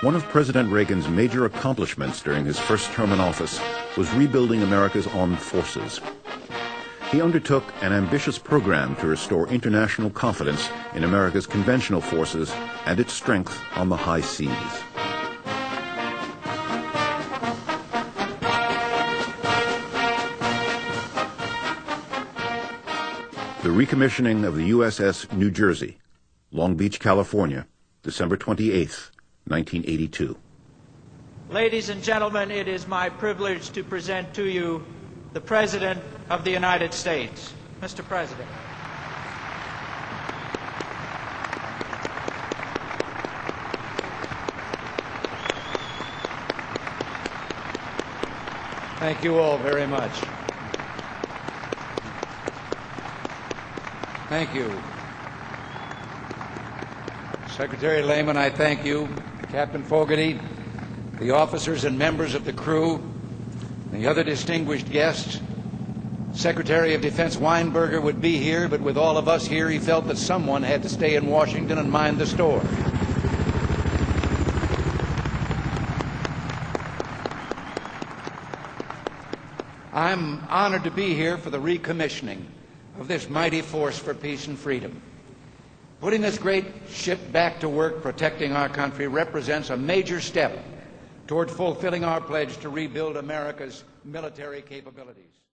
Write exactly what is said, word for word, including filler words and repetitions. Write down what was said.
One of President Reagan's major accomplishments during his first term in office was rebuilding America's armed forces. He undertook an ambitious program to restore international confidence in America's conventional forces and its strength on the high seas. The recommissioning of the U S S New Jersey, Long Beach, California, December twenty-eighth, nineteen eighty-two. Ladies and gentlemen, it is my privilege to present to you the President of the United States. Mister President. Thank you all very much. Thank you. Secretary Lehman, I thank you. Captain Fogarty, the officers and members of the crew, and the other distinguished guests. Secretary of Defense Weinberger would be here, but with all of us here, he felt that someone had to stay in Washington and mind the store. I'm honored to be here for the recommissioning of this mighty force for peace and freedom. Putting this great ship back to work protecting our country represents a major step toward fulfilling our pledge to rebuild America's military capabilities.